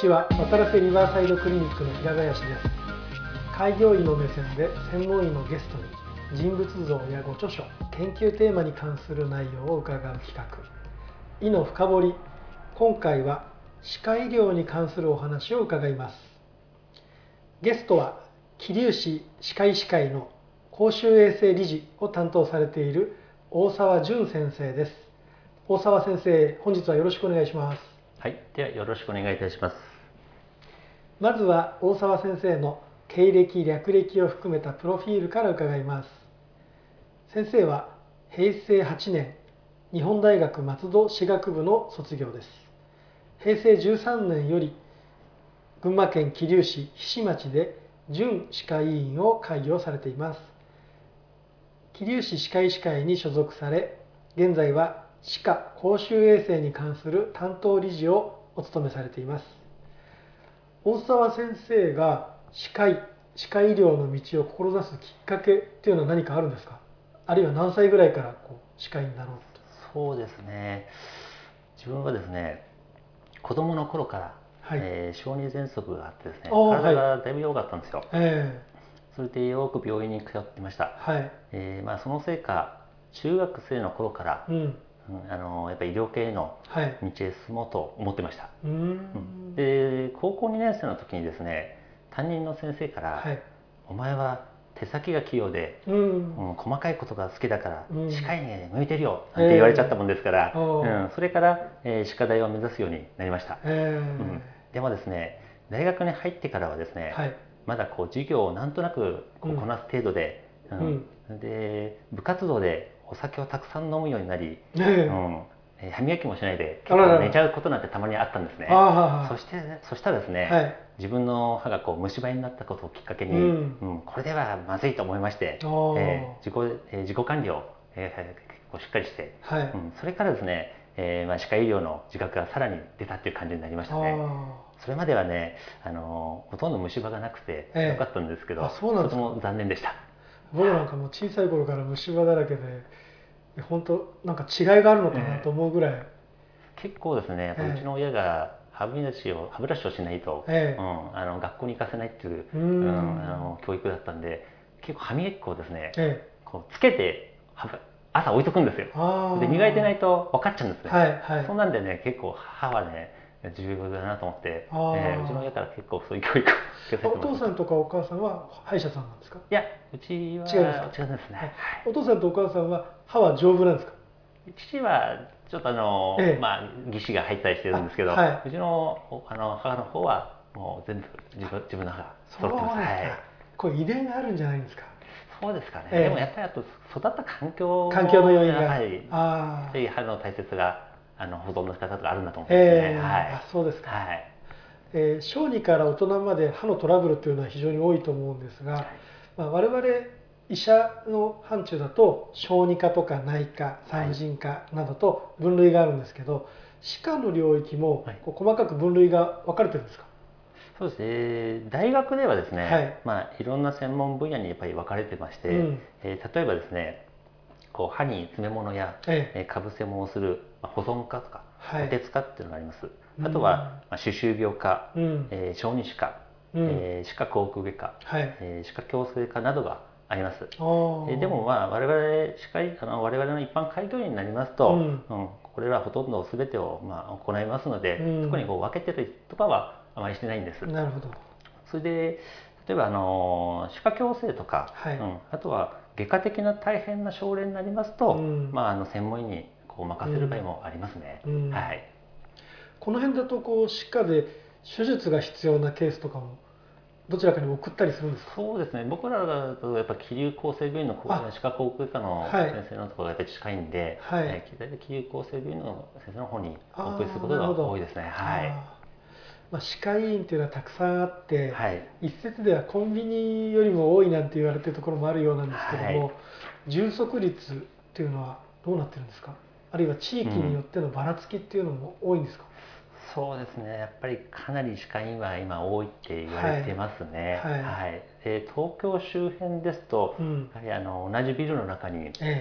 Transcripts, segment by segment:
ちは。渡良瀬リバーサイドクリニックの平林です。開業医の目線で専門医のゲストに人物像やご著書、研究テーマに関する内容を伺う企画、医の深掘り。今回は歯科医療に関するお話を伺います。ゲストは桐生市歯科医師会の公衆衛生理事を担当されている大沢淳先生です。大沢先生、本日はよろしくお願いします。 はい、ではよろしくお願いいたします。 まずは大沢先生の経歴・略歴を含めたプロフィールから伺います。先生は平成8年日本大学松戸歯学部の卒業です。平成13年より群馬県桐生市菱町で準歯科医院を開業されています。桐生市歯科医師会に所属され、現在は歯科公衆衛生に関する担当理事をお務めされています。大沢先生が歯科医療の道を志すきっかけっていうのは何かあるんですか？あるいは何歳ぐらいから歯科医になろうと。 そうですね、自分はですね、子供の頃から、 はい、 小児喘息があってですね、 はい、 体がだいぶ弱かったんですよ。それでよく病院に通ってました。 はい、 そのせいか中学生の頃から、やっぱり医療系の道へ進もうと思ってました。で高校2年生の時にですね、担任の先生から、お前は手先が器用で、細かいことが好きだから歯科医に向いてるよなんて言われちゃったもんですから、それから、歯科大を目指すようになりました。でもですね、大学に入ってからはですね、まだ授業をなんとなくこなす程度で、で部活動でお酒をたくさん飲むようになり、歯磨きもしないで結構寝ちゃうことなんてたまにあったんですね。そしたらですね、自分の歯が虫歯になったことをきっかけに、これではまずいと思いまして、自己管理を、結構しっかりして、それからですね、歯科医療の自覚がさらに出たっていう感じになりましたね。それまではね、ほとんど虫歯がなくてよかったんですけど、とても残念でした。 僕なんかも小さい頃から虫歯だらけで、本当なんか違いがあるのかなと思うぐらい、 結構ですね、うちの親が歯ブラシをしないと、学校に行かせないっていう、教育だったんで、結構歯磨き粉をですね、つけて朝置いとくんですよ。で磨いてないと分かっちゃうんですね。そんなんでね、結く歯はね重要だなと思って、うちの親から結構そういう教育を受けさせてもらってました。 お父さんとかお母さんは歯医者さんなんですか？ いや、うちは違うんですね。 お父さんとお母さんは歯は丈夫なんですか？ 父はちょっと義歯が入ったりしてるんですけど、うちの母の方はもう全部自分の歯が揃ってます。 そうですか。これ遺伝があるんじゃないんですか？ そうですかね。でもやっぱりあと育った環境の要因が、 やっぱり歯の大切が保存の仕方とかあるんだと思うんですね。 そうですか。小児から大人まで歯のトラブルというのは非常に多いと思うんですが、我々医者の範疇だと小児科とか内科、産婦人科などと分類があるんですけど、歯科の領域も細かく分類が分かれてるんですか？ そうですね、大学ではですね、いろんな専門分野にやっぱり分かれてまして、例えばですね、歯に詰め物やかぶせ物をする保存科とか補鉄科っていうのがあります。あとは歯周病科、小児歯科、歯科口腔外科、歯科矯正科などがあります。でも我々の一般開業医になりますと、これらほとんど全てを行いますので、特に分けてるとかはあまりしてないんです。 なるほど。 それで例えば歯科矯正とか、あとは外科的な大変な症例になりますと、専門医に任せる場合もありますね。 この辺だと歯科で手術が必要なケースとかもどちらかに送ったりするんですか？ そうですね、僕らだとやっぱ桐生厚生病院の歯科口腔科の先生のところがやっぱり近いんで、桐生厚生病院の先生の方にお送りすることが多いですね。 歯科医院っていうのはたくさんあって、一説ではコンビニよりも多いなんて言われてるところもあるようなんですけども、充足率っていうのはどうなってるんですか？あるいは地域によってのばらつきっていうのも多いんですか？ そうですね、やっぱりかなり歯科医院は今多いって言われてますね。で東京周辺ですと、やはり同じビルの中に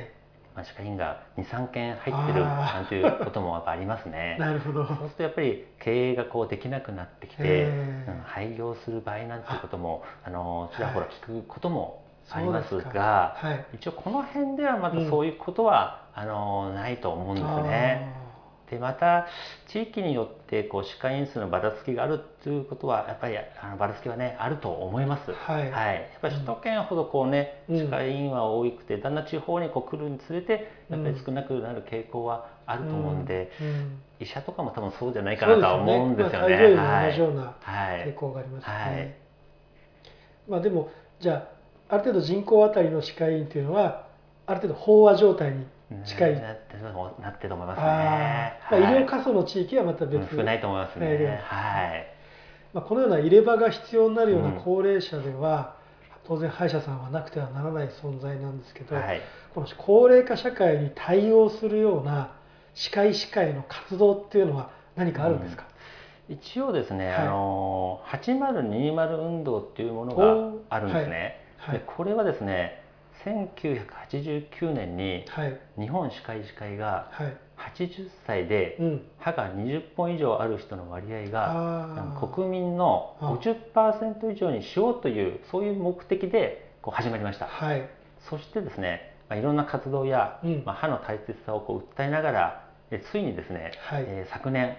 歯科医院が2、3件入ってるなんていうこともやっぱありますね。 なるほど。 そうするとやっぱり経営ができなくなってきて、廃業する場合なんていうこともちらほら聞くこともありますが、一応この辺ではまだそういうことは、ないと思うんですね。でまた地域によって歯科医院数のばらつきがあるということはやっぱりばらつきはねあると思います。やっぱり首都圏ほど歯科医院は多くて、だんだん地方に来るにつれてやっぱり少なくなる傾向はあると思うんで、医者とかも多分そうじゃないかなとは思うんですよね。 開業医も同じような傾向がありますね。でもじゃあある程度人口あたりの歯科医院というのはある程度飽和状態に近いなってると思いますね。 医療過疎の地域はまた別少ないと思いますね。 このような入れ歯が必要になるような高齢者では、当然歯医者さんはなくてはならない存在なんですけど、この高齢化社会に対応するような歯科医師会の活動っていうのは何かあるんですか？ 一応ですね、8020運動っていうものがあるんですね。でこれはですね、1989年に日本歯科医師会が80歳で歯が20本以上ある人の割合が国民の 50% 以上にしようというそういう目的で始まりました。そしてですね、いろんな活動や歯の大切さを訴えながらついにですね、昨年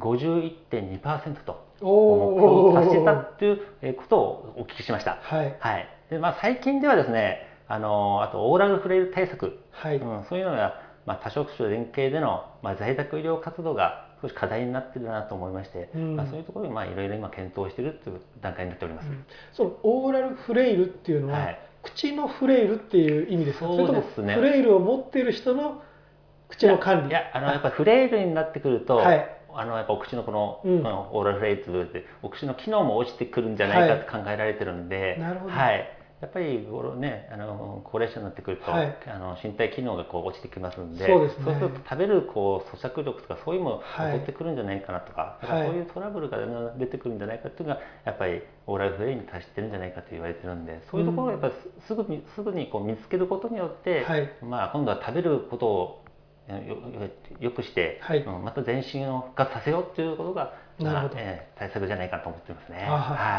51.2% と目標を達成したということをお聞きしました。で最近ではですね、あとオーラルフレイル対策、そういうのが、多職種連携での、在宅医療活動が少し課題になっているなと思いまして、そういうところにいろいろ今検討しているという段階になっております。 そのオーラルフレイルっていうのは、口のフレイルっていう意味ですか？そうですね。フレイルを持っている人の口の管理。 やっぱりフレイルになってくると、やっぱお口のこのオーラルフレイルってお口の機能も落ちてくるんじゃないかと考えられてるんで、やっぱりね、高齢者になってくると、身体機能が落ちてきますので、そうすると食べる咀嚼力とかそういうのも劣ってくるんじゃないかなとか、そういうトラブルが出てくるんじゃないかというのがやっぱりオーラルフレイルに達してるんじゃないかと言われてるんで、そういうところをやっぱりすぐに見つけることによって、今度は食べることをよくして、また全身を復活させようということが、対策じゃないかと思ってますね。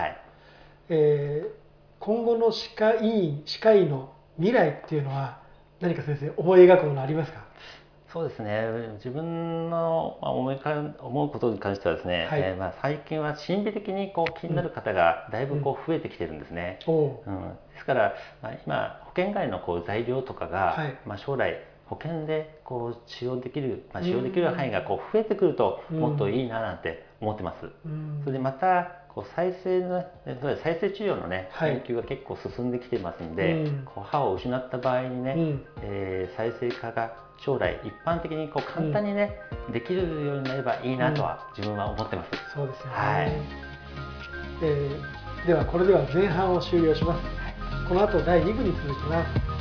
今後の歯科医の未来っていうのは何か先生思い描くものありますか？ そうですね、自分の思うことに関してはですね、最近は心理的に気になる方がだいぶ増えてきてるんですね。ですから今保険外の材料とかが、将来保険で使用できる範囲が増えてくるともっといいななんて思ってます。それでまた再生治療のね研究が結構進んできてますので、歯を失った場合にね、再生化が将来一般的に簡単にね、できるようになればいいなとは自分は思ってます。 そうですよね。ではこれでは前半を終了します。この後第2部に続きます。